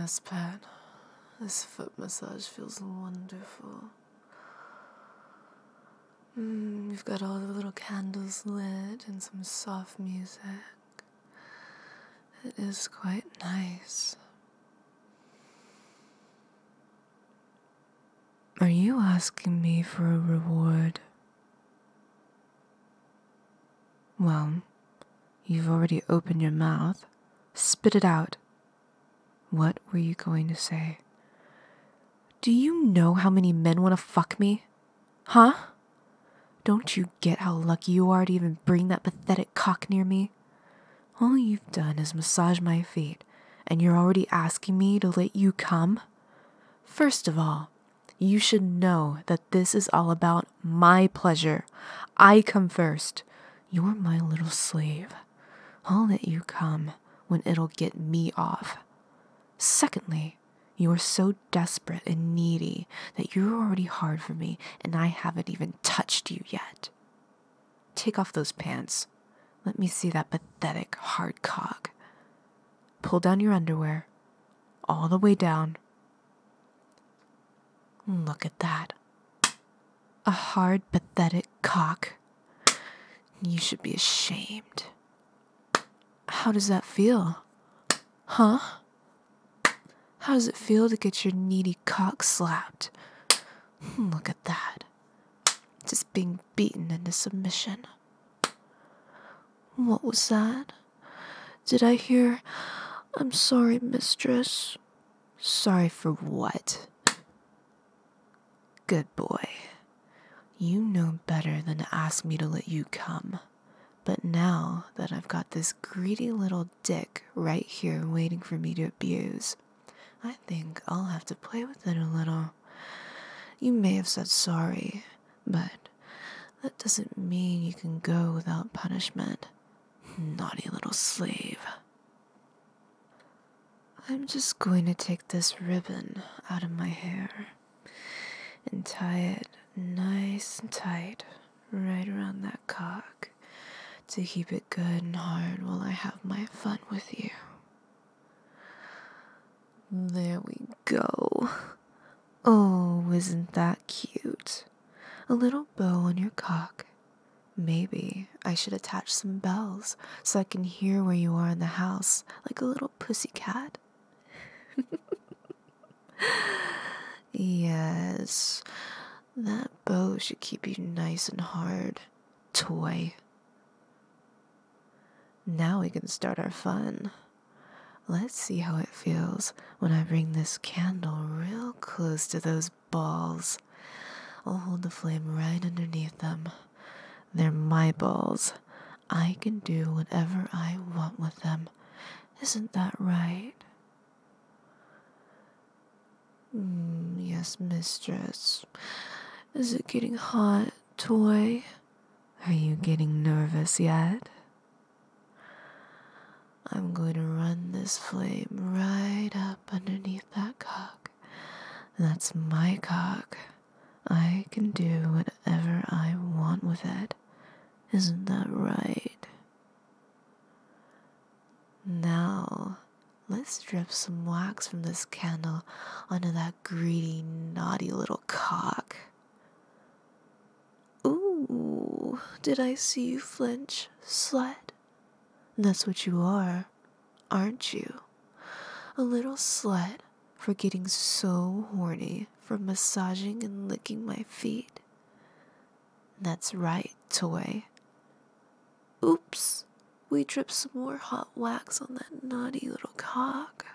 Yes, Pat. This foot massage feels wonderful. You've got all the little candles lit and some soft music. It is quite nice. Are you asking me for a reward? Well, you've already opened your mouth. Spit it out. What were you going to say? Do you know how many men want to fuck me? Huh? Don't you get how lucky you are to even bring that pathetic cock near me? All you've done is massage my feet, and you're already asking me to let you come? First of all, you should know that this is all about my pleasure. I come first. You're my little slave. I'll let you come when it'll get me off. Secondly, you are so desperate and needy that you're already hard for me and I haven't even touched you yet. Take off those pants. Let me see that pathetic hard cock. Pull down your underwear. All the way down. Look at that. A hard, pathetic cock. You should be ashamed. How does that feel? Huh? How does it feel to get your needy cock slapped? Look at that. Just being beaten into submission. What was that? Did I hear, "I'm sorry, mistress"? Sorry for what? Good boy. You know better than to ask me to let you come. But now that I've got this greedy little dick right here waiting for me to abuse, I think I'll have to play with it a little. You may have said sorry, but that doesn't mean you can go without punishment. Naughty little slave. I'm just going to take this ribbon out of my hair and tie it nice and tight right around that cock to keep it good and hard while I have my fun with you. There we go. Oh, isn't that cute? A little bow on your cock. Maybe I should attach some bells so I can hear where you are in the house like a little pussycat. Yes, that bow should keep you nice and hard, toy. Now we can start our fun. Let's see how it feels when I bring this candle real close to those balls. I'll hold the flame right underneath them. They're my balls. I can do whatever I want with them. Isn't that right? Yes, mistress. Is it getting hot, toy? Are you getting nervous yet? I'm going to run this flame right up underneath that cock. That's my cock. I can do whatever I want with it. Isn't that right? Now, let's drip some wax from this candle onto that greedy, naughty little cock. Ooh, did I see you flinch, slut? That's what you are, aren't you? A little slut for getting so horny from massaging and licking my feet. That's right, toy. Oops, we dripped some more hot wax on that naughty little cock.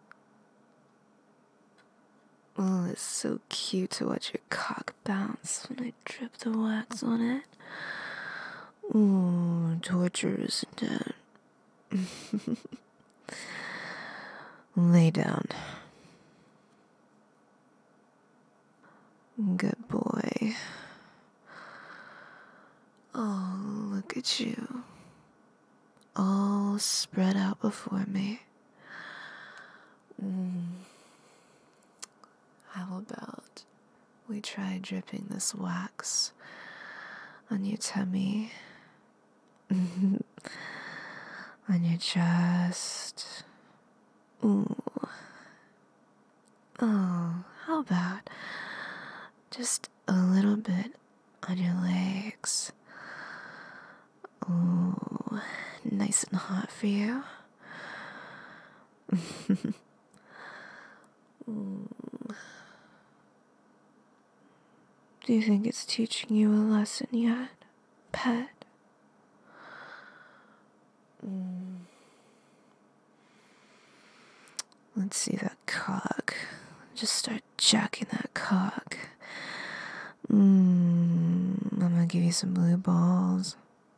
Oh, it's so cute to watch your cock bounce when I drip the wax on it. Ooh, torture, isn't it? Lay down. Good boy. Oh, look at you. All spread out before me. How about we try dripping this wax on your tummy, on your chest, ooh, Oh, how about just a little bit on your legs? Ooh, nice and hot for you. Do you think it's teaching you a lesson yet, pet? Let's see that cock. Just start jacking that cock. I'm gonna give you some blue balls.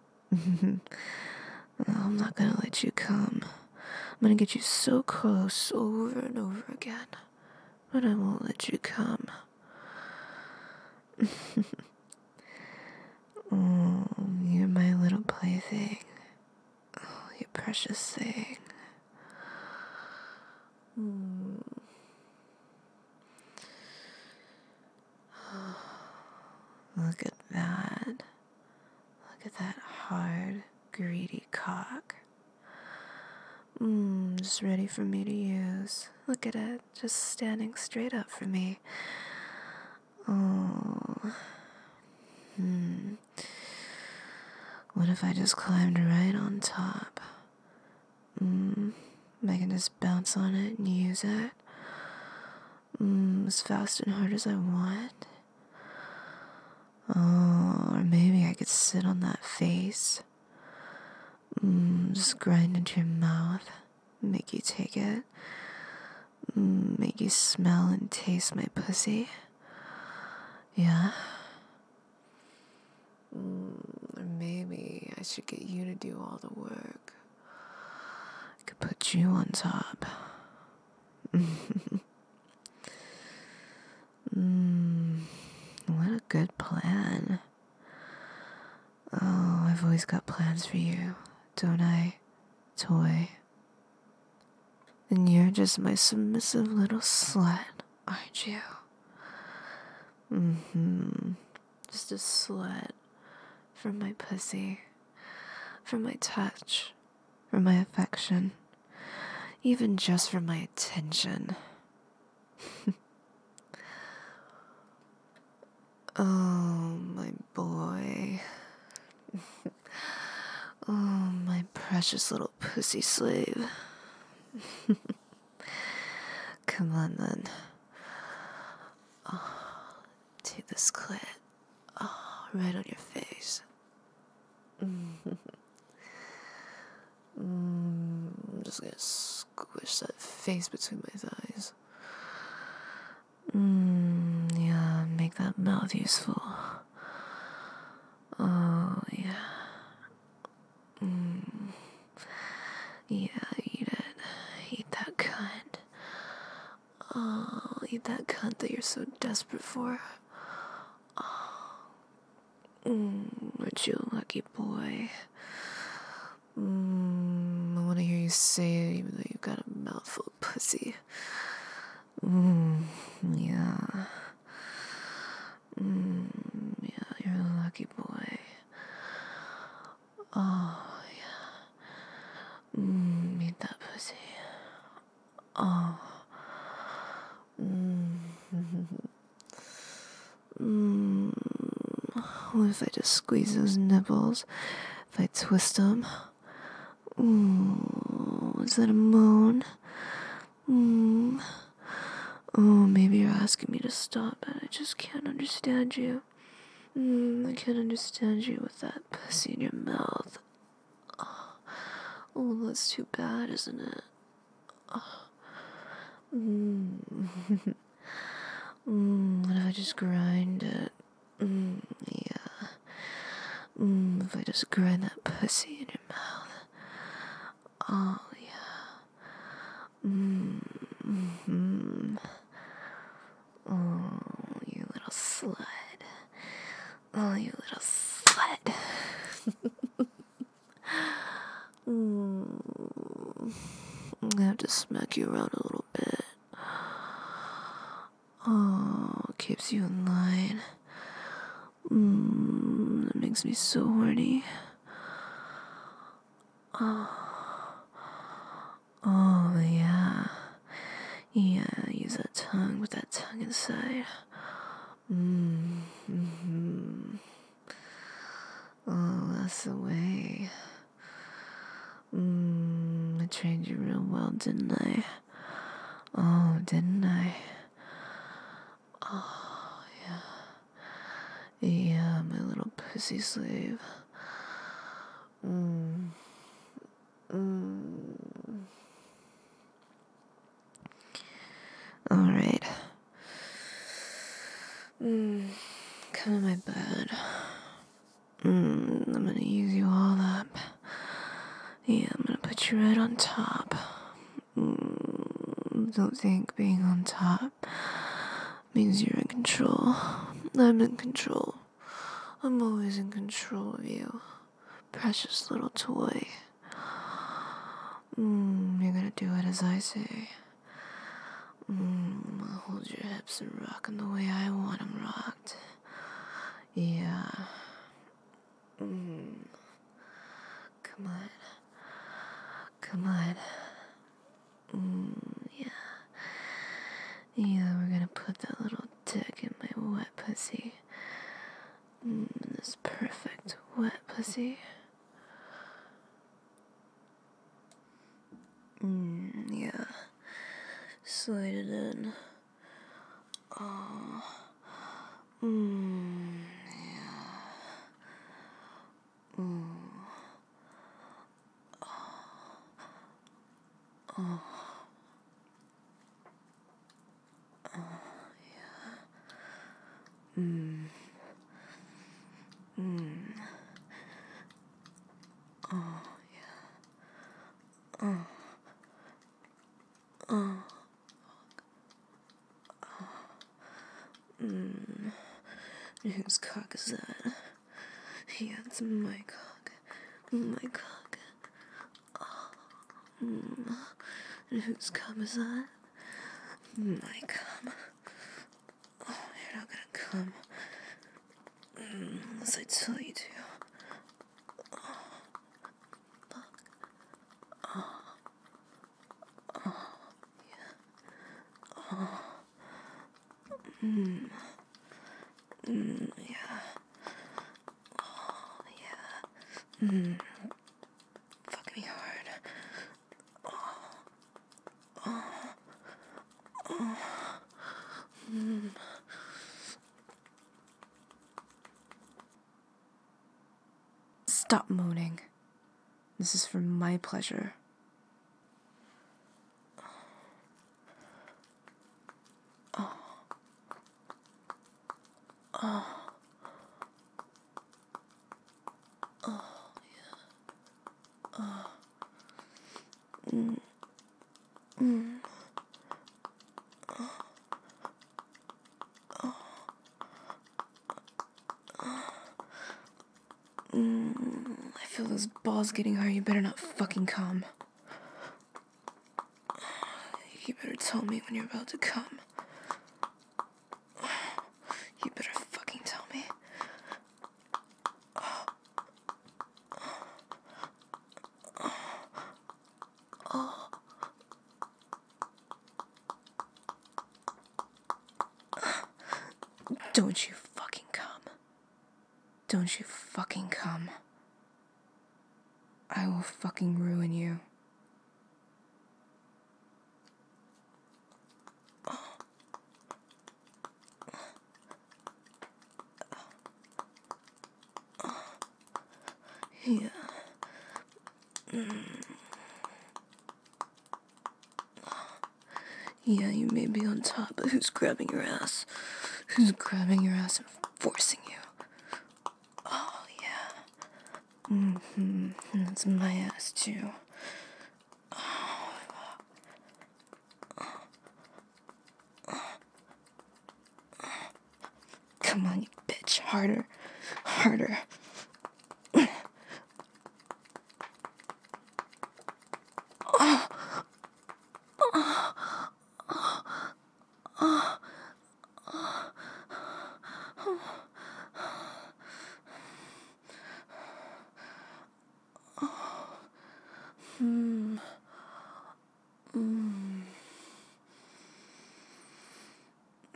I'm not gonna let you come. I'm gonna get you so close over and over again, but I won't let you come. Oh, you're my little plaything. Oh, you precious thing. Look at that. Look at that hard, greedy cock. Just ready for me to use. Look at it, just standing straight up for me. Oh. What if I just climbed right on top? I can just bounce on it and use it. As fast and hard as I want. Oh, or maybe I could sit on that face. Just grind into your mouth. Make you take it. Make you smell and taste my pussy. Yeah? Or maybe I should get you to do all the work. I could put you on top. What a good plan. Oh, I've always got plans for you, don't I, toy? And you're just my submissive little slut, aren't you? Just a slut for my pussy, for my touch, for my affection, even just for my attention. Oh, my boy. Oh, my precious little pussy slave. Come on, then. Oh, take this clit. Oh, right on your face. I'm just gonna squish that face between my thighs. Yeah, make that mouth useful. Oh, yeah. Yeah, eat it. Eat that cunt. Oh, eat that cunt that you're so desperate for. Oh. Aren't you a lucky boy? I want to hear you say it even though you've got a mouthful of pussy. Yeah. Yeah, you're a lucky boy. Oh, yeah. Eat that pussy. Oh. What if I just squeeze those nipples? If I twist them? Ooh, is that a moan? Oh, maybe you're asking me to stop, but I just can't understand you. I can't understand you with that pussy in your mouth. Oh, that's too bad, isn't it? What if I just grind it? Yeah. If I just grind that pussy in your mouth. Oh, yeah. Oh, you little slut. Oh, you little slut. I'm gonna have to smack you around a little bit. Oh, keeps you in line. That makes me so horny. Oh, yeah. Yeah, use that tongue with that tongue inside. Mm-hmm. Oh, that's the way. I trained you real well, didn't I? Oh, didn't I? Oh, yeah. Yeah, my little pussy slave. Alright. Come in my bed. I'm gonna use you all up. Yeah, I'm gonna put you right on top. Don't think being on top means you're in control. I'm in control. I'm always in control of you. Precious little toy. You're gonna do it as I say. I'll hold your hips and rock them the way I want them rocked. Yeah. Come on. Come on. Yeah. Yeah, we're gonna put that little dick in my wet pussy. This perfect wet pussy. Yeah. Slide it in. Oh. Yeah. Whose cock is that? Yeah, it's my cock. My cock. And whose cum is that? My cum. Oh, you're not gonna come. Unless I tell you to. Yeah. Oh, yeah. Fuck me hard. Stop moaning. This is for my pleasure. I feel those balls getting hard. You better not fucking come. You better tell me when you're about to come. You better fucking tell me. Don't you fucking come. Don't you fucking come. I will fucking ruin you. Yeah. Yeah, you may be on top, but who's grabbing your ass? Who's grabbing your ass and forcing you? Oh, yeah. That's my ass, too. Come on, you bitch. Harder. Harder.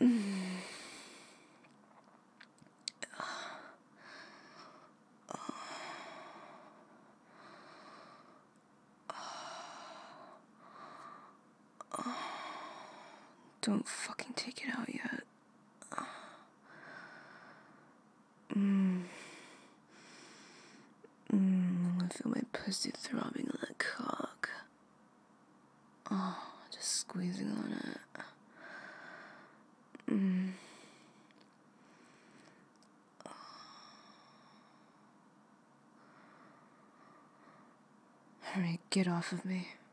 Don't fucking take it out yet. I feel my pussy throbbing on that cock. Just squeezing on it. Alright, get off of me.